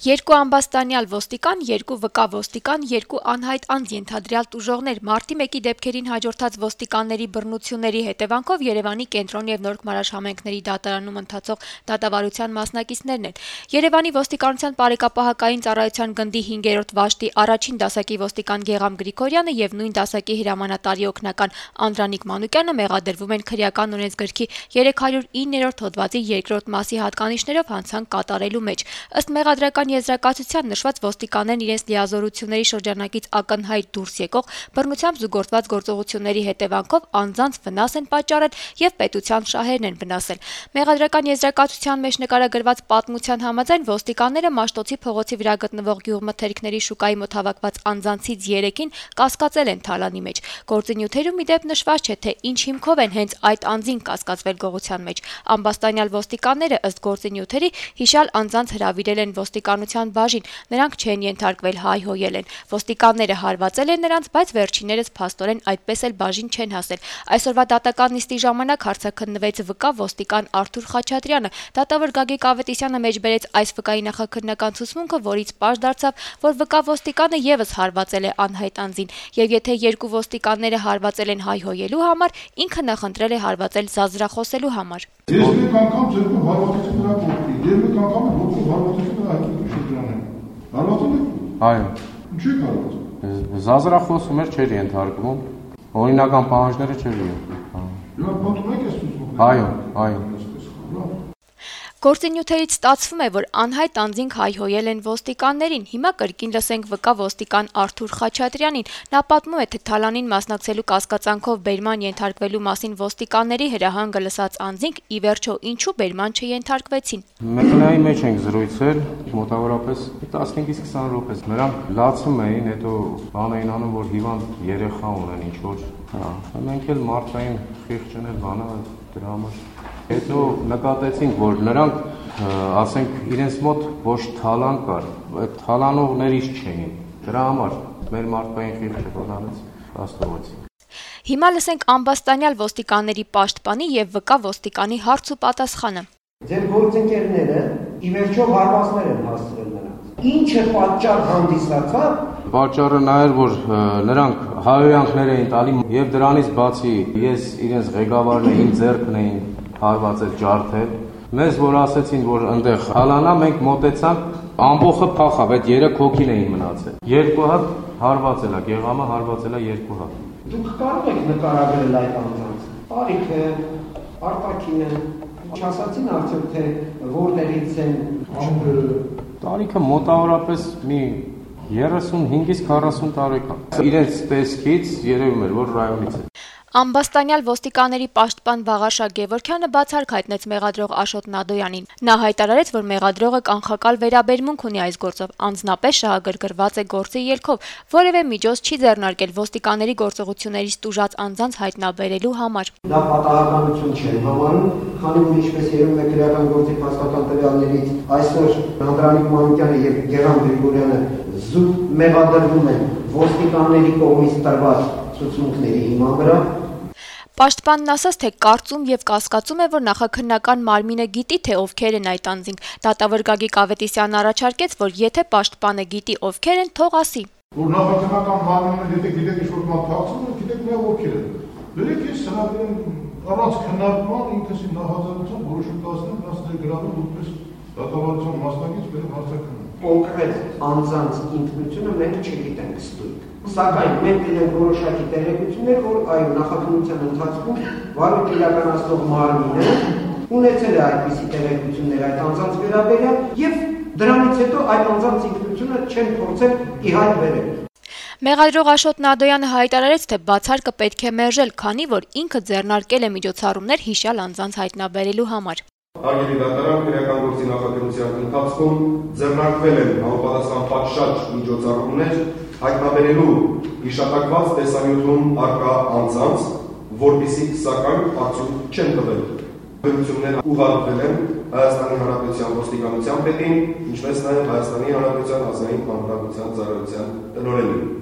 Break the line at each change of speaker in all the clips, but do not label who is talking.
Երկու ամբաստանյալ ոստիկան, երկու վկա ոստիկան, երկու անհայտ անձ ենթադրյալ տուժողներ մարտի 1-ի դեպքերին հաջորդած ոստիկանների բռնությունների հետևանքով Երևանի կենտրոն եւ Նորք Մարաշ համայնքների դատարանում ընթացող դատավարության մասնակիցներն են։ Երևանի ոստիկանության բարեկապահական ծառայության գնդի 5-րդ վաշտի առաջին դասակի ոստիկան Գեղամ Գրիգորյանը եւ նույն դասակի հրամանատարի օգնական Անդրանիկ Մանուկյանը մեղադրվում են քրեական օրենսգրքի 309-րդ հոդվածի 2-րդ մասի հատկանիշներով հանցանք կատարելու մեջ։ Ըստ մեղադրական եզրակացության նշված ոստիկաններն իրենց լիազորությունների շրջանակից ակնհայտ դուրս եկող բռնությամբ զուգորդված գործողությունների հետևանքով անձանց վնաս են պատճառել եւ պետության շահերն են վնասել։ Մեղադրական եզրակացության մեջ նկարագրված պատմության համաձայն ոստիկանները Մաշտոցի փողոցի վրա գտնվող գյուղմթերքների շուկայի մոտ հավաքված անձանցից 3-ին կասկածել են թալանի մեջ։ Գործի նյութերում ի դեպ նշված չէ, թե ինչ հիմքով են հենց այդ անձին կասկածվել գողության մեջ։ Ամբաստանյալ ոստիկանները ըստ գործի նյութերի հիշյալ անձանց հրավիրել են ոստիկանության բաժին, նրանք չեն ենթարկվել, հայհոյել են։ Ոստիկանները հարվածել են նրանց, բայց վերջիններս փաստորեն այդպես էլ բաժին չեն հասել։ Այսօրվա դատական նիստի ժամանակ հարցաքննվեց վկա ոստիկան Արթուր Խաչատրյանը։ Դատավոր Գագիկ Ավետիսյանը մեջբերեց այս վկայի նախաքննական ցուցմունքը, որից պարզ դարձավ, որ վկա ոստիկանը եւս հարվածել է անհայտ անձին, եւ եթե երկու ոստիկանները հարվածել են հայհոյելու համար, ինքը նախընտրել է հարվածել զազրախոսելու համար։
Ես մեկ անգամ ձերքով հարվածեցի նրա կողքին, եւ մեկ անգամ ողջով հարվածեցի նրա հայտնի շրջանին։ Հարվածել եք։
Այո։
Ինչու եք հարվածել։
Զազրախոսում էր չէր ենթարկվում, օրինական պահանջները չէր ենթարկվում։
Եվ պատմում եք այս ցուցմունքը։
Այո։
Գործի նյութերից ստացվում է, որ անհայտ անձինք հայհոյել են ոստիկաններին։ Հիմա կրկին լսենք վկա ոստիկան Արթուր Խաչատրյանին։ Նա պատմում է, թե թալանին մասնակցելու կասկածանքով բերման ենթարկվելու մասին ոստիկանների հրահանգը լսած անձինք ի վերջո ինչու բերման չենթարկվեցին։
Մեքենայի մեջ ենք զրույցել, մոտավորապես 15-ից 20 րոպե։ Նրանք լացում էին, հետո բան էին անում, որ հիվանդ երեխա ունեն ինչ-որ։ Մենք էլ մարդային խիղճն էլ բանը դրա համար։ Հետո նկատեցինք, որ նրանք, ասենք, իրենց մոտ ոչ թալան կար, այդ թալանողներից չէին։ Դրա համար մեր մարդկային խիղճը բանանից հաստատվեցին։
Հիմա լսենք ամբաստանյալ ոստիկանների պաշտպանի եւ վկա ոստիկանի հարց ու պատասխանը։
Ձեր գործընկերները ի վերջո հարվածներ են հասցրել նրանց։ Ինչը պատճառ հանդիսացավ։
Պատճառը նա էր, որ նրանք հայհոյանքներ էին տալի եւ դրանից բացի ես իրենց ղեկավարն էի, իմ ձեռքն էին հարվածել, ջարդել։ Մեզ որ ասեցին, որ այնտեղ հալանա, մենք մոտեցանք, ամբողջը փախավ, այդ 3 հոգին էին մնացել։ 2 հատ հարվածել է, Գեղամը հարվածել է 2 հատ։
Դուք կարող եք նկարագրել այդ անձանց։ Տարիքը, արտաքինը, չասացին արդյոք թե որտեղից են
Ամբերը։
Տարիքը մոտավորապես մի 35-ից 40 տարեկան։ Իրենց տեսքից երևում էր, որ ռայոնից է։
Ամբաստանյալ ոստիկանների պաշտպան Վաղաշա Գևորգյանը բացառք հայտնեց մեղադրող Աշոտ Նադոյանին։ Նա հայտարարեց, որ մեղադրողը կանխակալ վերաբերմունք ունի այս գործով, անձնապես շահագրգռված է գործի ելքով, որևէ միջոց չի ձեռնարկել ոստիկանների գործողություններից տուժած անձանց հայտնաբերելու համար։
Դա պատահականություն չէ համարում, քանի որ ինչպես երևում է քրեական գործի փաստական տվյալներից, այսօր Անդրանիկ Մանուկյանը եւ Գեղամ Գրիգորյանը զուտ մեղադրվում են ոստիկանների կողմից տրված ցուցմունքների հիման վրա։
Պաշտպանն ասաց, թե կարծում եւ կասկածում է, որ նախաքննական մարմինը գիտի, թե ովքեր են այդ անձինք։ Դատավոր Գագիկ Ավետիսյանն առաջարկեց, որ եթե պաշտպանը գիտի ովքեր են, թող ասի։
Որ նախաքննական մարմինը գիտեք ինչ-որ բան թաքցնում է, գիտեք նա ովքեր են։ Դրեք ես հնարավորին առանց քննարկման ինքս իմ նախաձեռնությամբ որոշում կայացնեմ, նրանց գրավել որպես դատավարության մասնակից մեր հարցականը։
Կոնկրետ անձանց ինքնությունը մենք չգիտենք ստույգ։ Սակայն մենք ունենք որոշակի տեղեկություններ, որ այո նախաքննության ընթացքում վարույթ իրականացնող մարմինը ունեցել է այդպիսի տեղեկություններ այդ անձանց վերաբերյալ եւ դրանից հետո այդ անձանց ինքնությունը չեն փորձել ի հայտ բերել։
Մեղադրող Աշոտ Նադոյանը հայտարարեց, թե բացարկը պետք է մերժել, քանի որ ինքը ձեռնարկել է միջոցառումներ հիշյալ անձանց հայտնաբերելու համար։
Հարգելի դատարան, քրեական գործի նախաքննության ընթացքում ձեռնարկվել են համապատասխան պատշաճ միջոցառումներ հայտնաբերելու հիշատակված տեսանյութում առկա անձանց, որպիսի սակայն արդյունք չեն տվել։ Վերությունները ուղարկվել են Հայաստանի Հանրապետության ոստիկանության պետին, ինչպես նաև Հայաստանի Հանրապետության ազգային անվտանգության ծառայության տնօրենին։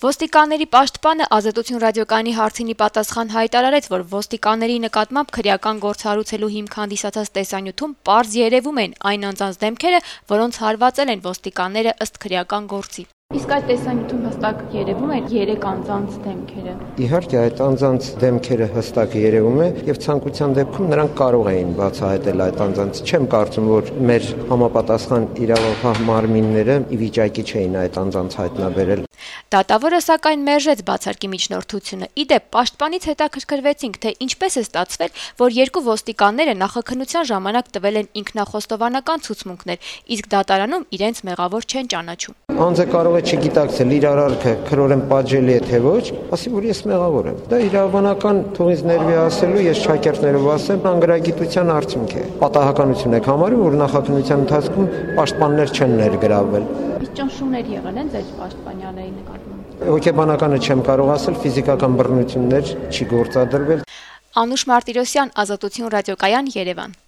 Ոստիկանների պաշտպանը Ազատություն ռադիոկայանի հարցինի պատասխան հայտարարեց, որ ոստիկանների նկատմամբ քրեական գործ հարուցելու հիմք հանդիսացած տեսանյութում պարզ երևում են այն անձանց դեմքերը, որոնց հարվածել են ոստիկանները ըստ քրեական գործի։ Իսկ այդ տեսանյութում հստակ երևում են 3 անձանց դեմքերը։
Իհարկե, այդ անձանց դեմքերը հստակ երևում է եւ ցանկության դեպքում նրանք կարող էին բացահայտել այդ անձանց։ Չեմ կարծում, որ մեր համապատասխան իրավապահ մարմինները ի վիճակի չէին այդ անձանց հայտնաբերել։
Դատավորը սակայն մերժեց բացարկի միջնորդությունը։ Իդեպ, պաշտպանից հետաքրքրվեցինք, թե ինչպես է ստացվել, որ 2 ոստիկանները նախաքննության ժամանակ տվել են ինքնախոստովանական ցուցմունքներ, իսկ դատարանում իրենց մեղավոր չեն ճանաչում։
Անձը կարող է չգիտակցել իր արարքը քրորեն պատժելի է թե ոչ, ասի որ ես մեղավոր եմ։ Դա իրավաբանական թողից ներվի ասելու, ես շակերտներով ասեմ, անգրագիտության արդյունք է։ Պատահականություն եք համարում, որ նախաքննության ընթացքում պաշտպաններ չեն ներգրավվել։
Իսկ ճնշումներ եղել են ձեր պաշտպանյաների նկատմամբ։
Հոգեբանականը չեմ կարող ասել, ֆիզիկական բռնություններ չի գործադրվել։
Անուշ Մարտիրոսյան, Ազատություն ռադիոկայան, Երևան։